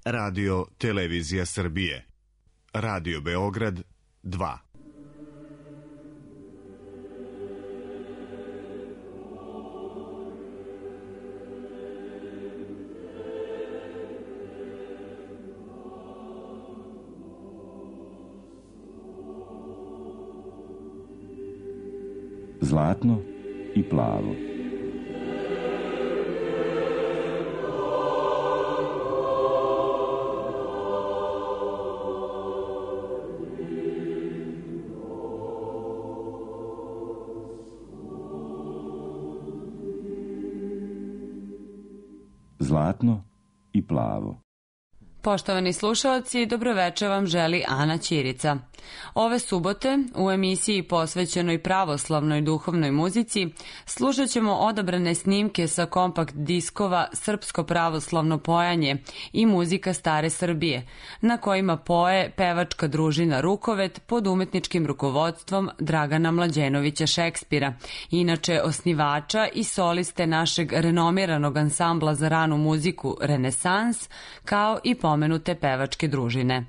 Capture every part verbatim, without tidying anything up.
Radio Televizija Srbije, Radio Beograd dva. Zlatno i plavo. Zlatno i plavo. Poštovani slušalci, dobroveče vam želi Ana Ćirica. Ove subote u emisiji posvećenoj pravoslavnoj duhovnoj muzici slušat ćemo odabrane snimke sa kompakt diskova Srpsko pravoslavno pojanje i muzika stare Srbije, na kojima poje pevačka družina Rukovet pod umetničkim rukovodstvom Dragana Mlađenovića Šekspira, inače osnivača i soliste našeg renomiranog ansambla za ranu muziku Renesans, kao i pomenute pevačke družine.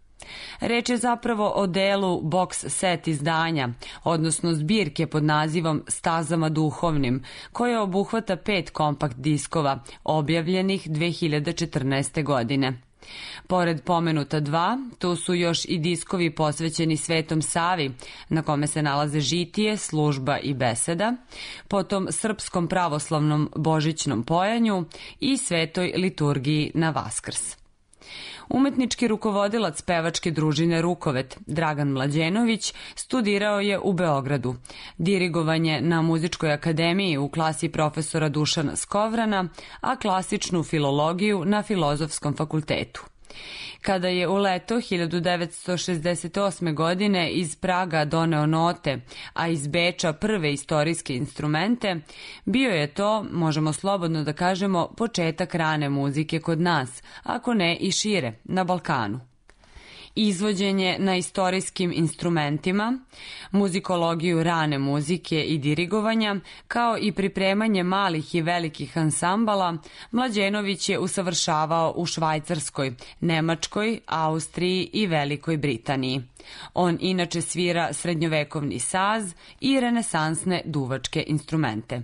Reč je zapravo o delu box set izdanja, odnosno zbirke pod nazivom Stazama duhovnim, koja obuhvata pet kompakt diskova, objavljenih dve hiljade četrnaeste. godine. Pored pomenuta dva, tu su još i diskovi posvećeni Svetom Savi, na kome se nalaze žitije, služba i beseda, potom Srpskom pravoslavnom božićnom pojanju i Svetoj liturgiji na Vaskrs. Umetnički rukovodilac pevačke družine Rukovet, Dragan Mlađenović, studirao je u Beogradu. Dirigovanje na Muzičkoj akademiji u klasi profesora Dušana Skovrana, a klasičnu filologiju na Filozofskom fakultetu. Kada je u leto hiljadu devetsto šezdeset osme. godine iz Praga doneo note, a iz Beča prve istorijske instrumente, bio je to, možemo slobodno da kažemo, početak rane muzike kod nas, ako ne i šire, na Balkanu. Izvođenje na istorijskim instrumentima, muzikologiju rane muzike i dirigovanja, kao i pripremanje malih i velikih ansambala, Mlađenović je usavršavao u Švajcarskoj, Nemačkoj, Austriji i Velikoj Britaniji. On inače svira srednjovekovni saz i renesansne duvačke instrumente.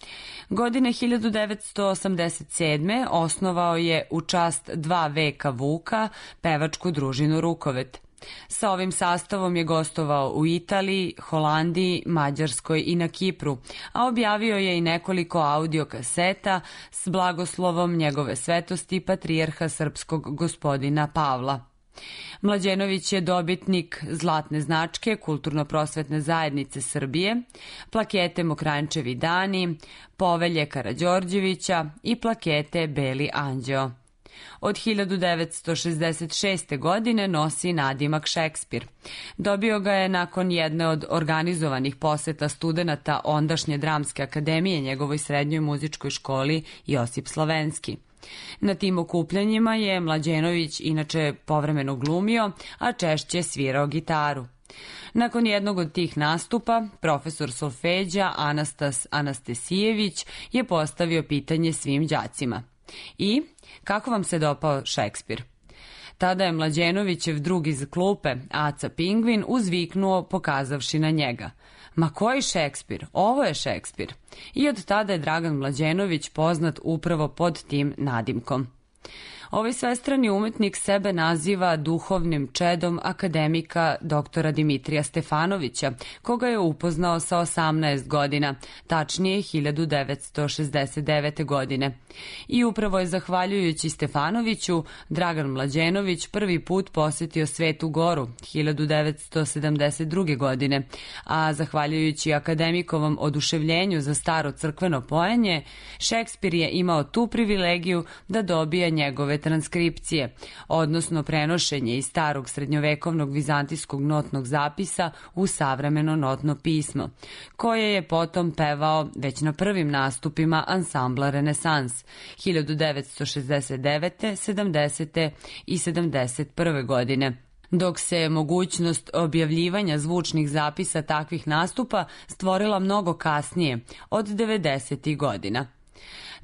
Godine hiljadu devetsto osamdeset sedme. osnovao je u čast dva veka Vuka pevačku družinu Rukovet. Sa ovim sastavom je gostovao u Italiji, Holandiji, Mađarskoj i na Kipru, a objavio je i nekoliko audio kaseta s blagoslovom njegove svetosti patrijarha srpskog gospodina Pavla. Mlađenović je dobitnik zlatne značke Kulturno-prosvetne zajednice Srbije, plakete Mokranjčevi dani, povelje Karađorđevića i plakete Beli anđeo. Od hiljadu devetsto šezdeset šeste. godine nosi nadimak Šekspir. Dobio ga je nakon jedne od organizovanih poseta studenata ondašnje Dramske akademije njegovoj srednjoj muzičkoj školi Josip Slavenski. Na tim okupljanjima je Mlađenović inače povremeno glumio, a češće svirao gitaru. Nakon jednog od tih nastupa, profesor solfeđa Anastas Anastasijević je postavio pitanje svim đacima. I, kako vam se dopao Šekspir? Tada je Mlađenovićev drug iz klupe, Aca Pingvin, uzviknuo pokazavši na njega. Ma koji Šekspir? Ovo je Šekspir. I od tada je Dragan Mlađenović poznat upravo pod tim nadimkom. Ovaj svestrani umetnik sebe naziva duhovnim čedom akademika doktora Dimitrija Stefanovića, koga je upoznao sa osamnaest godina, tačnije hiljadu devetsto šezdeset devete. godine. I upravo je zahvaljujući Stefanoviću Dragan Mlađenović prvi put posetio Svetu Goru hiljadu devetsto sedamdeset druge. godine, a zahvaljujući akademikovom oduševljenju za staro crkveno pojanje, Šekspir je imao tu privilegiju da dobije njegove transkripcije, odnosno prenošenje iz starog srednjovekovnog vizantijskog notnog zapisa u savremeno notno pismo, koje je potom pevao već na prvim nastupima ansambla Renesans hiljadu devetsto šezdeset devete, sedamdesete i sedamdeset prve. godine, dok se mogućnost objavljivanja zvučnih zapisa takvih nastupa stvorila mnogo kasnije, od devedesetih godina.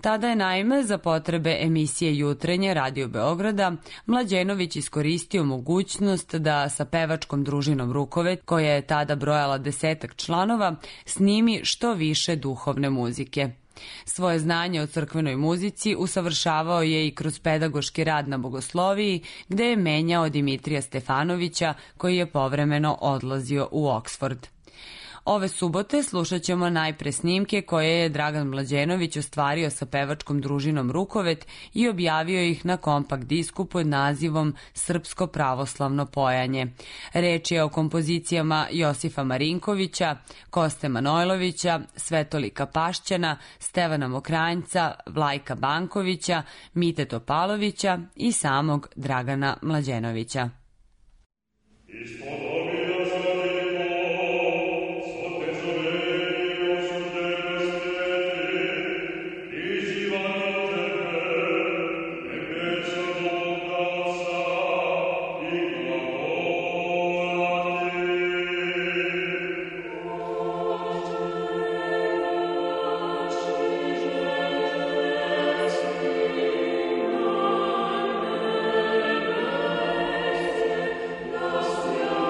Tada je naime za potrebe emisije Jutrenje Radio Beograda Mlađenović iskoristio mogućnost da sa pevačkom družinom Rukovet, koja je tada brojala desetak članova, snimi što više duhovne muzike. Svoje znanje o crkvenoj muzici usavršavao je i kroz pedagoški rad na bogosloviji, gde je menjao Dimitrija Stefanovića, koji je povremeno odlazio u Oksford. Ove subote slušat ćemo najpre snimke koje je Dragan Mlađenović ostvario sa pevačkom družinom Rukovet i objavio ih na kompakt disku pod nazivom Srpsko pravoslavno pojanje. Reč je o kompozicijama Josifa Marinkovića, Koste Manojlovića, Svetolika Pašćana, Stevana Mokranjca, Vlajka Bankovića, Mite Topalovića i samog Dragana Mlađenovića. Yeah.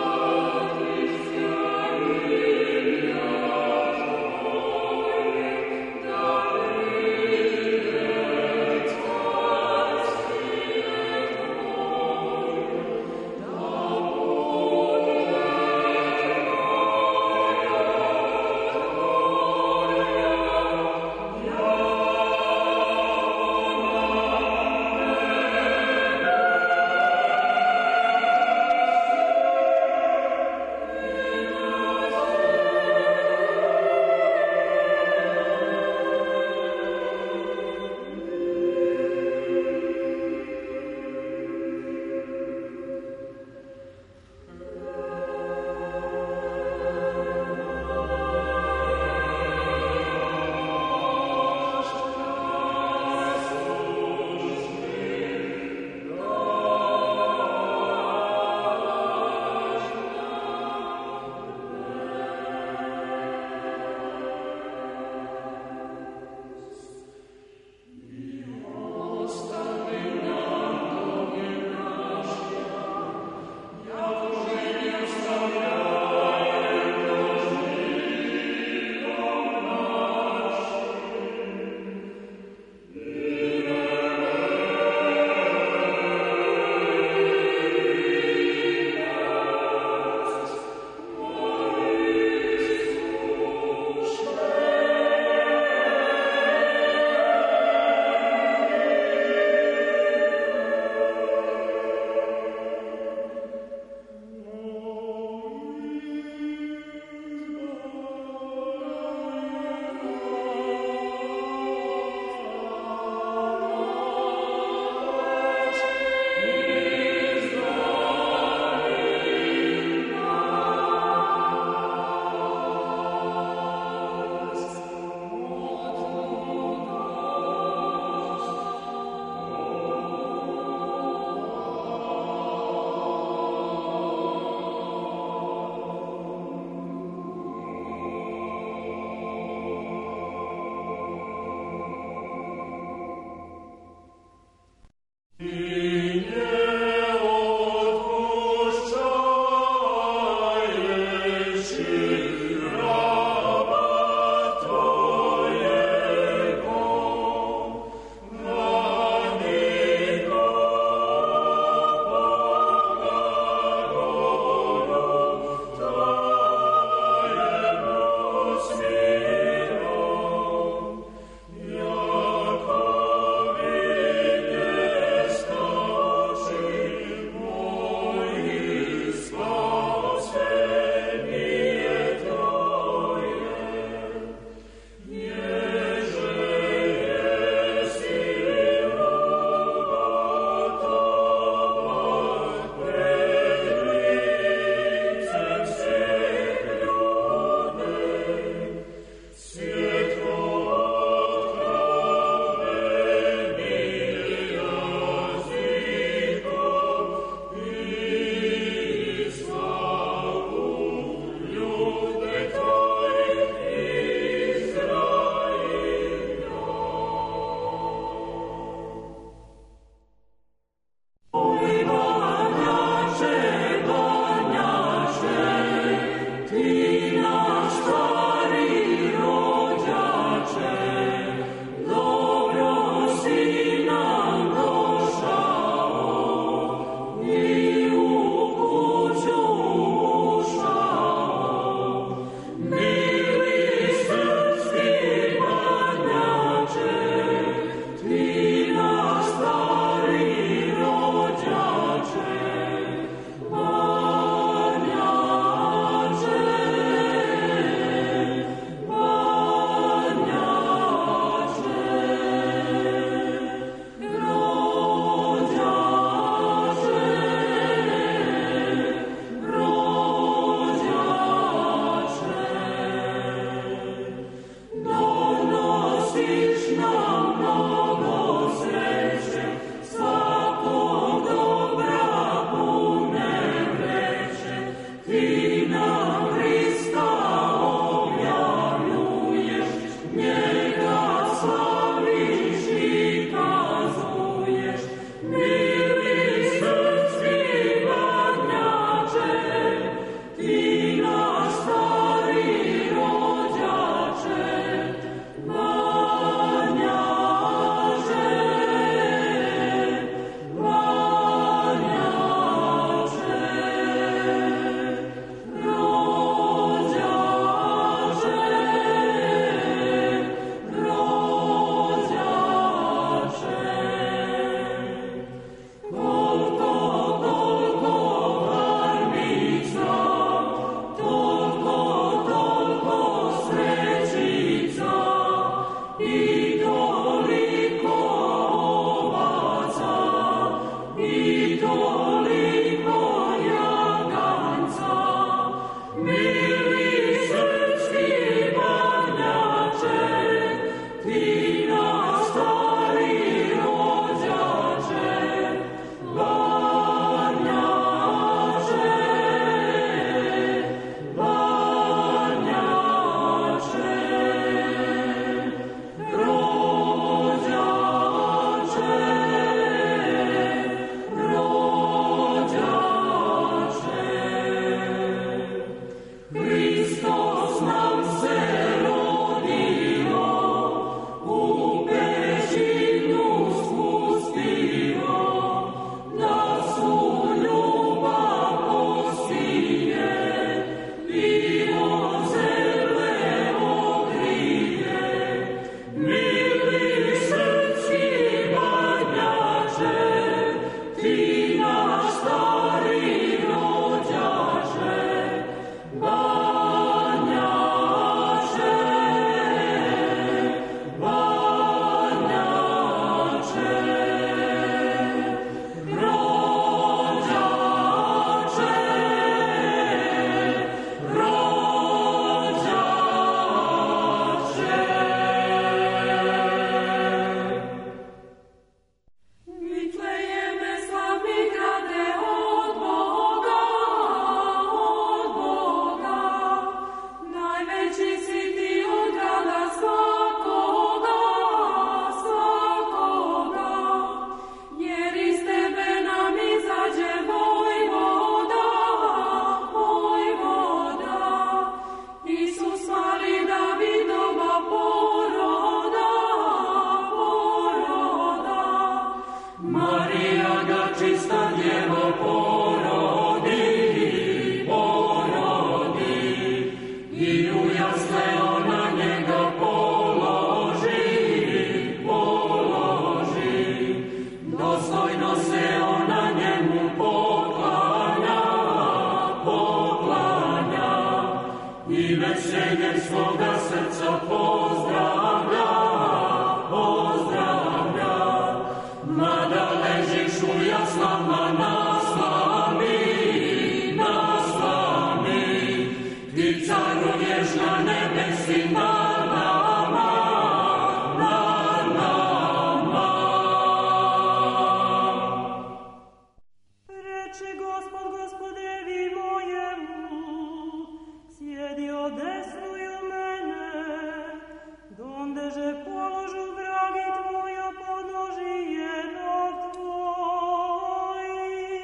Položu vragi tvoja podnožije nov tvoj.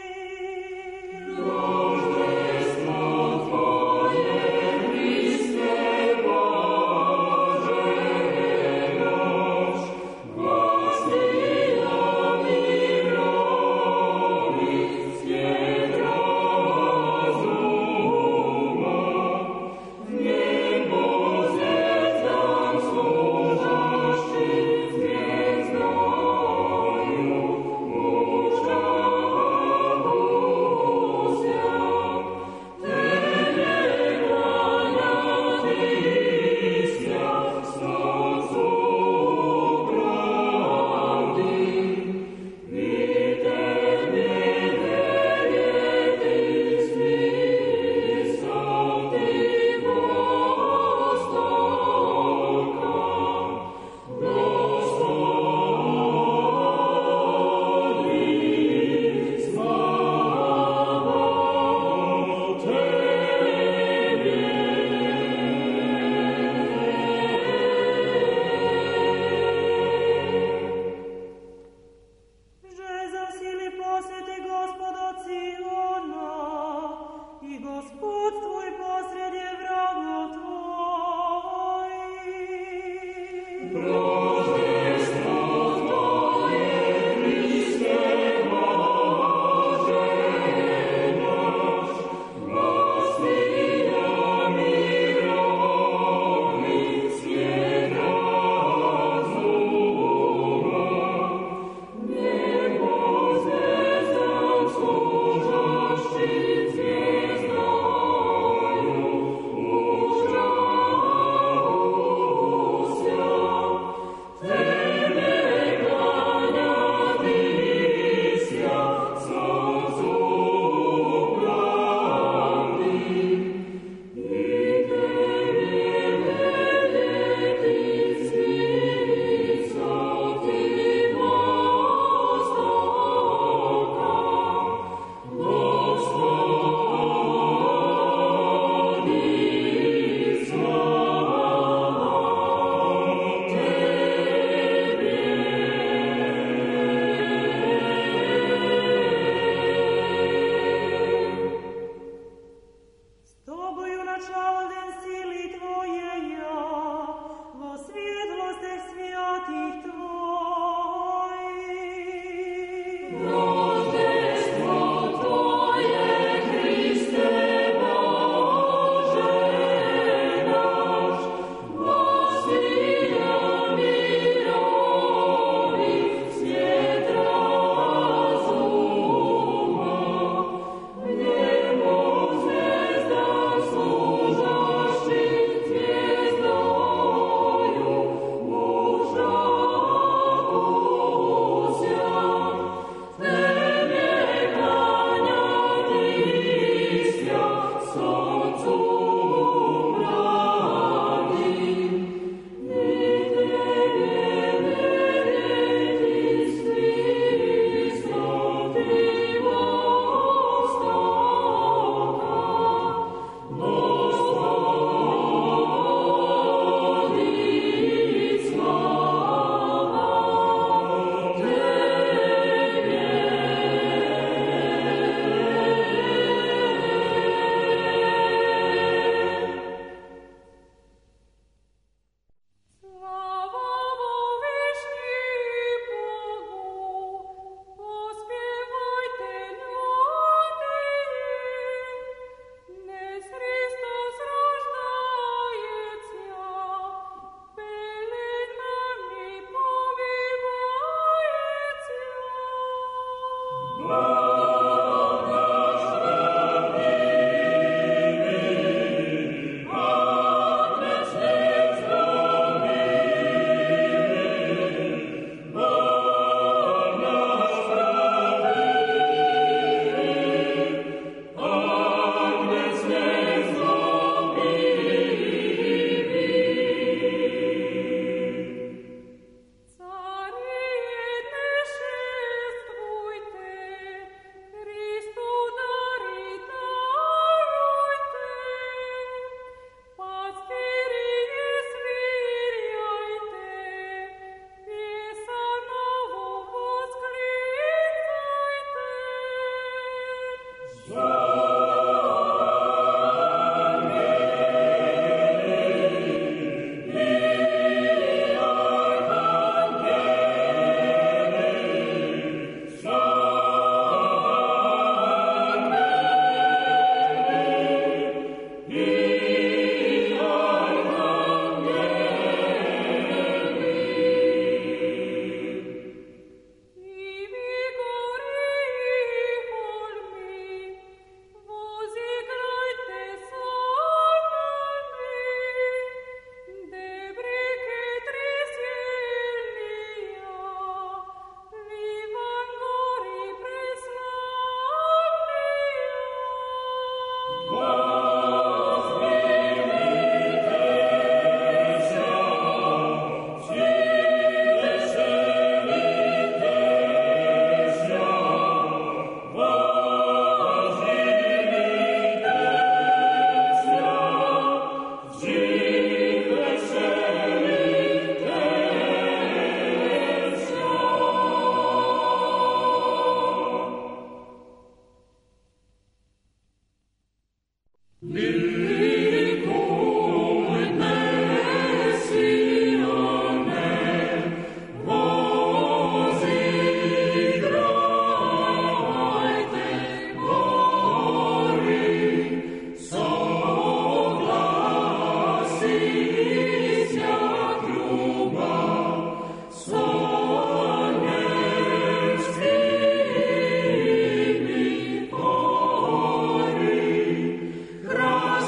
Cry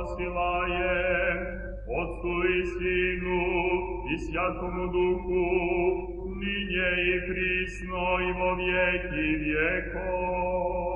posilaje, Otcu i Sinu i Svjatomu Duhu, ninje i prisno i vo vjeki vjekov.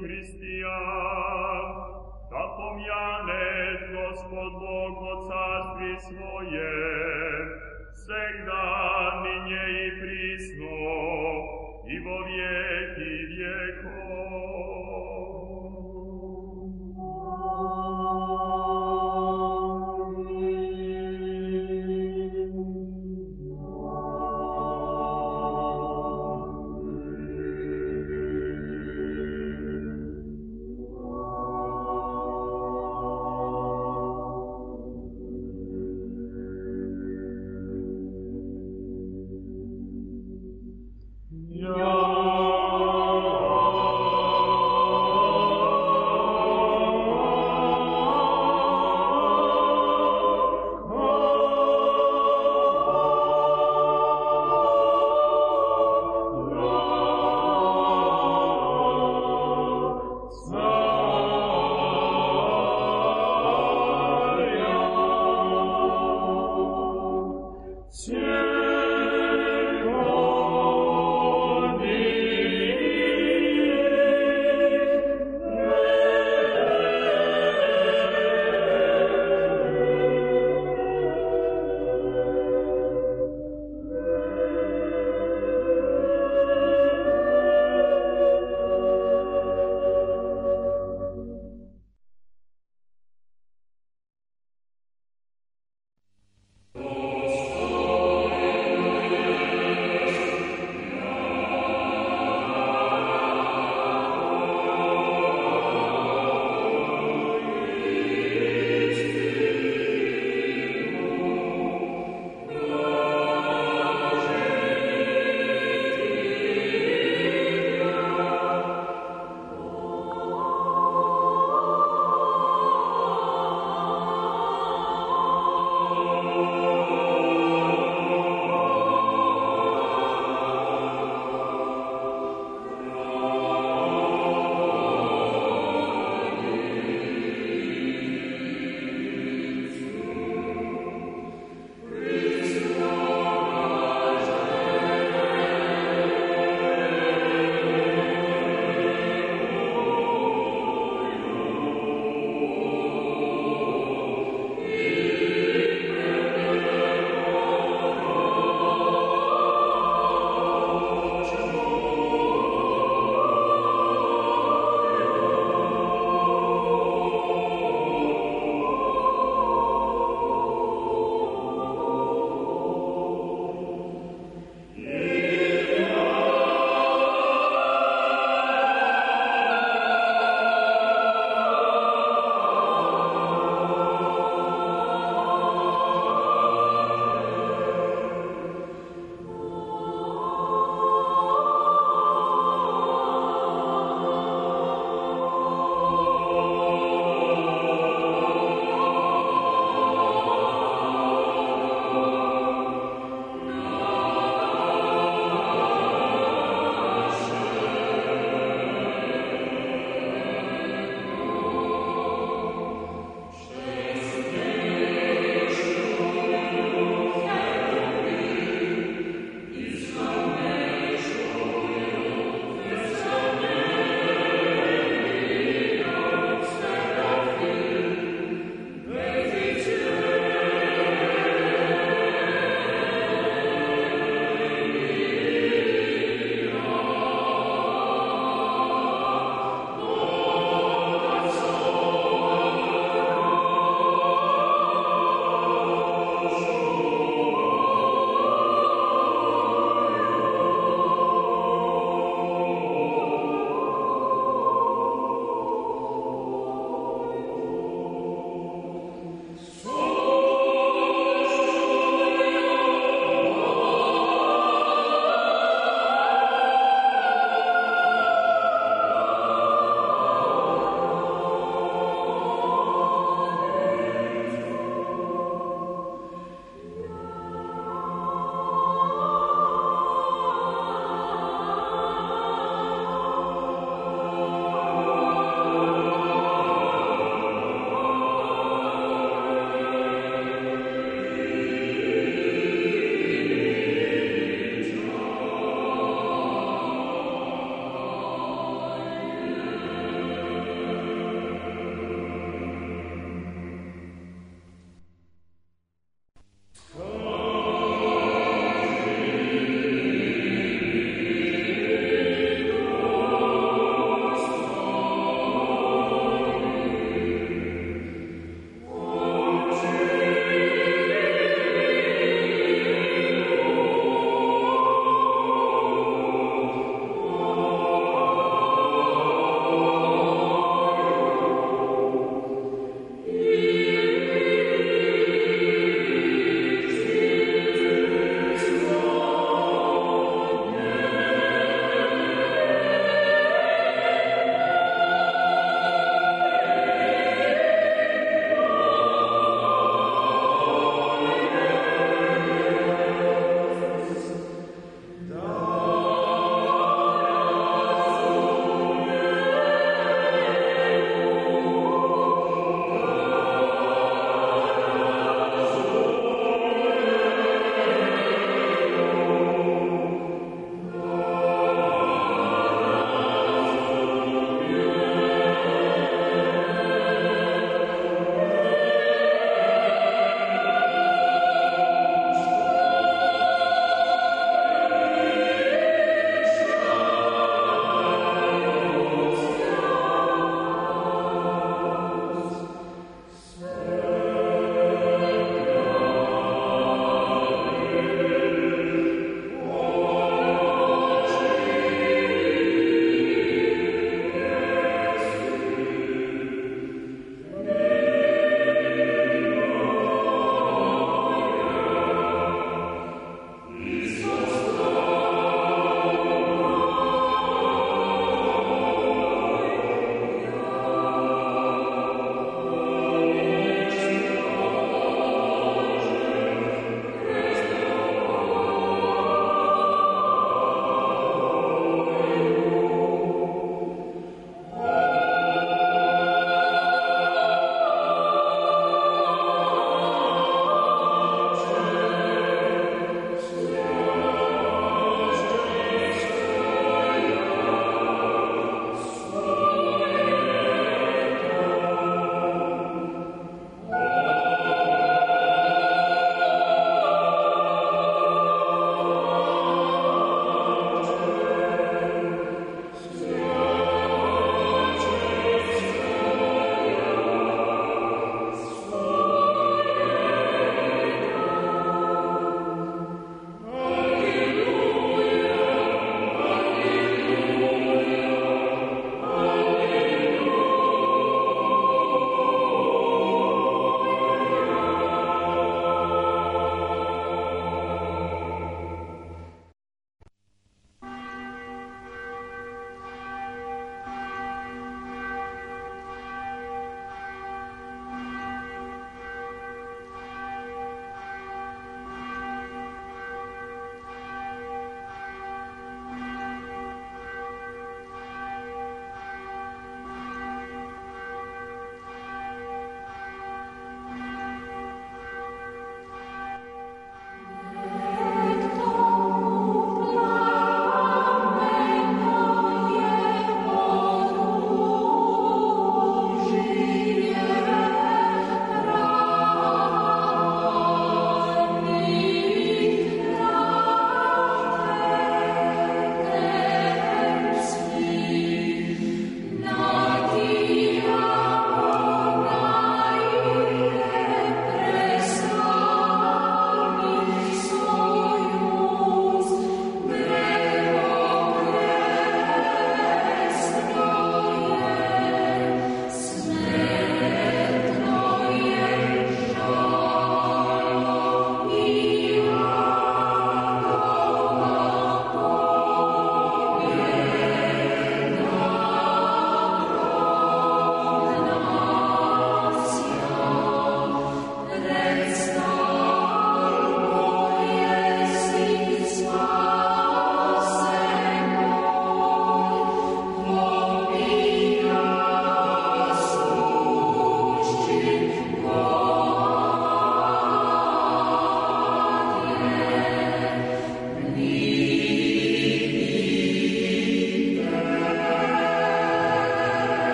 hristijan, da pomjane Gospod Bog o carstvi svojem, segda ninje i prisno, i vo vijeki vjekov.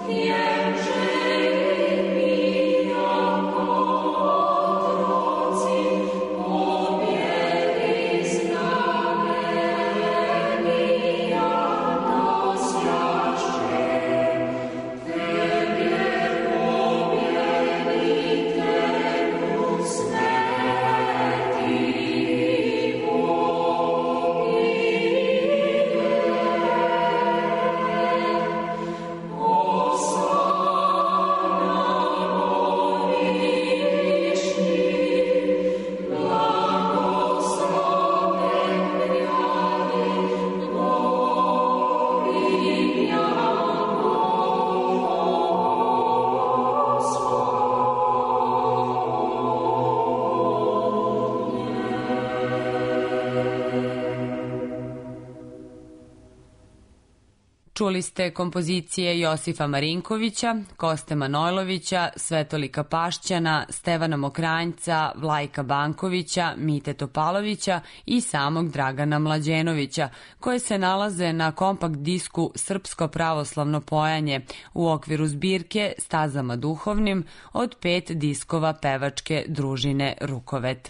Čuli ste kompozicije Josifa Marinkovića, Koste Manojlovića, Svetolika Pašćana, Stevana Mokranjca, Vlajka Bankovića, Mite Topalovića i samog Dragana Mlađenovića, koje se nalaze na kompakt disku Srpsko pravoslavno pojanje u okviru zbirke Stazama duhovnim od pet diskova pevačke družine Rukovet.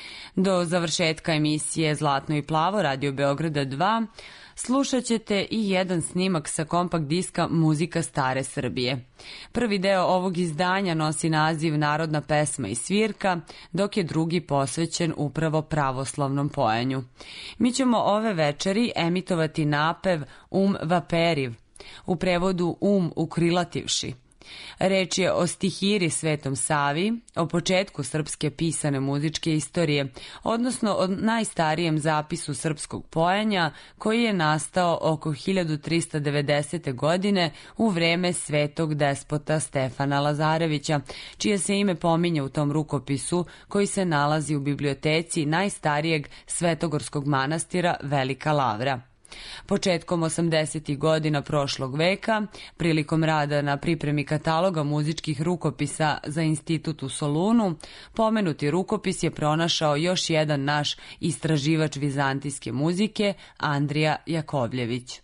Do završetka emisije Zlatno i plavo Radio Beograda dva slušat ćete i jedan snimak sa kompakt diska Muzika stare Srbije. Prvi deo ovog izdanja nosi naziv Narodna pesma i svirka, dok je drugi posvećen upravo pravoslavnom pojanju. Mi ćemo ove večeri emitovati napev Um vaperiv, u prevodu Um ukrilativši. Reč je o stihiri Svetom Savi, o početku srpske pisane muzičke istorije, odnosno o najstarijem zapisu srpskog pojanja koji je nastao oko hiljadu trista devedesete. godine u vreme svetog despota Stefana Lazarevića, čije se ime pominje u tom rukopisu koji se nalazi u biblioteci najstarijeg svetogorskog manastira Velika Lavra. Početkom osamdesetih godina prošlog veka, prilikom rada na pripremi kataloga muzičkih rukopisa za institut u Solunu, pomenuti rukopis je pronašao još jedan naš istraživač vizantijske muzike, Andrija Jakovljević.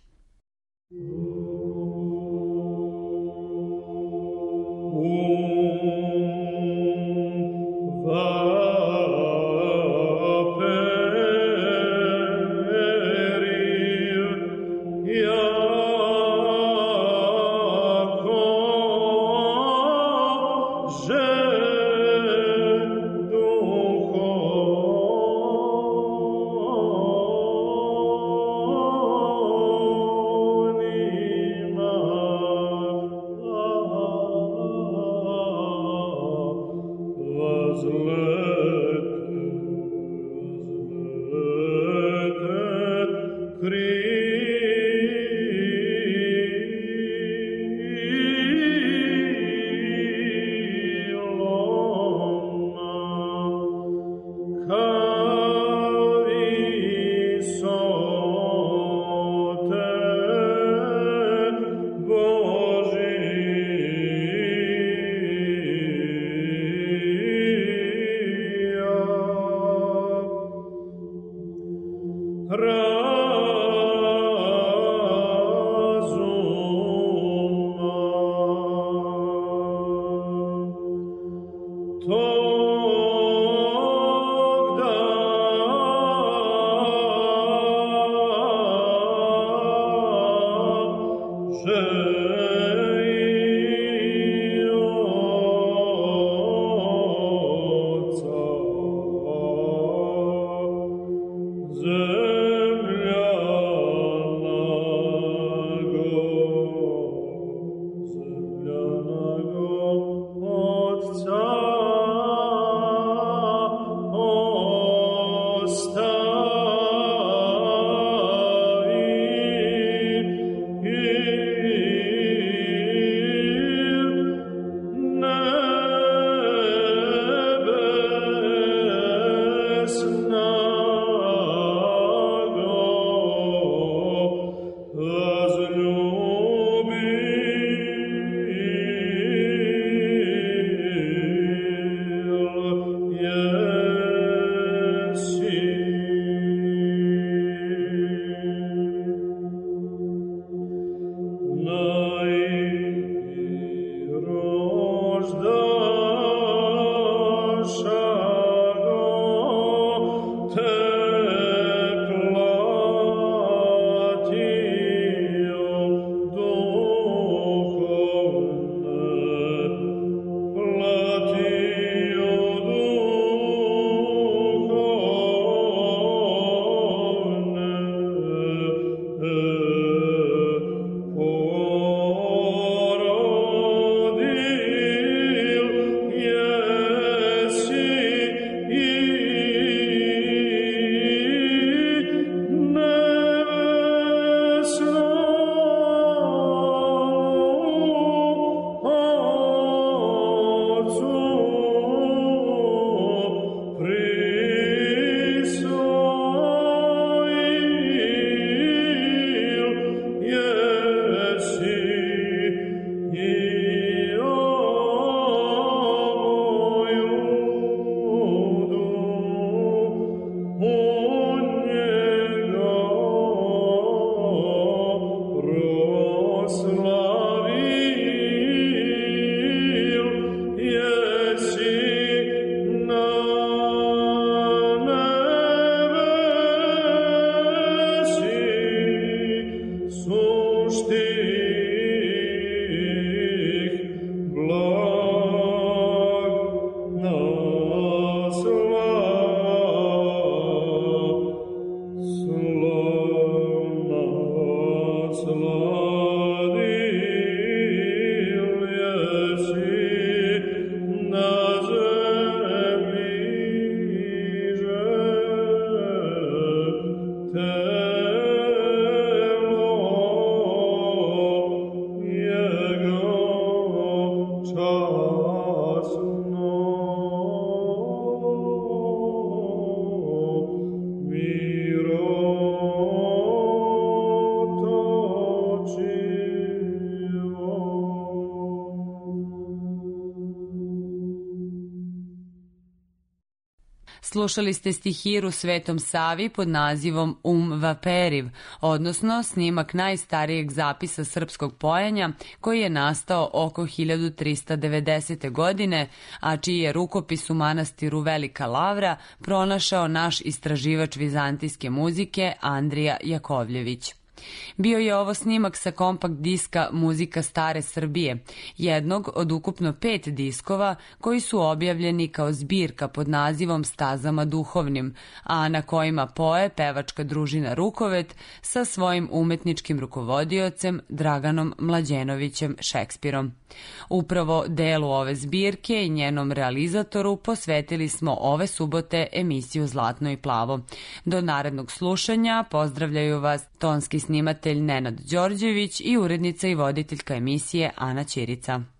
Slušali ste stihiru Svetom Savi pod nazivom Um Vaperiv, odnosno snimak najstarijeg zapisa srpskog pojanja koji je nastao oko hiljadu trista devedesete. godine, a čiji je rukopis u manastiru Velika Lavra pronašao naš istraživač vizantijske muzike Andrija Jakovljević. Bio je ovo snimak sa kompakt diska Muzika stare Srbije, jednog od ukupno pet diskova koji su objavljeni kao zbirka pod nazivom Stazama duhovnim, a na kojima poje pevačka družina Rukovet sa svojim umetničkim rukovodiocem Draganom Mlađenovićem Šekspirom. Upravo delu ove zbirke i njenom realizatoru posvetili smo ove subote emisiju Zlatno i plavo. Do narednog slušanja pozdravljaju vas tonski snimatelj Nenad Đorđević i urednica i voditeljka emisije Ana Ćirica.